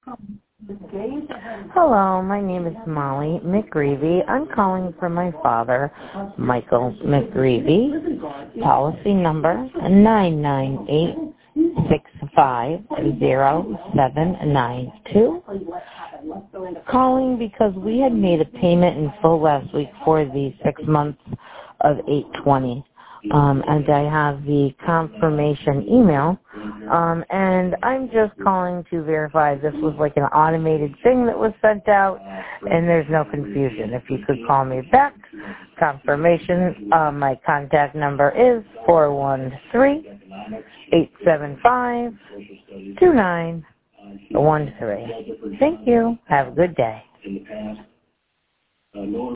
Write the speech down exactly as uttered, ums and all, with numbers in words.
Hello, my name is Molly McGreevy. I'm calling for my father, Michael McGreevy. Policy number nine nine eight six five zero seven nine two. Calling because we had made a payment in full last week for the six months of eight twenty. Um, and I have the confirmation email, um, and I'm just calling to verify this was like an automated thing that was sent out, and there's no confusion. If you could call me back, confirmation, uh, my contact number is four one three, eight seven five, two nine one three. Thank you. Have a good day.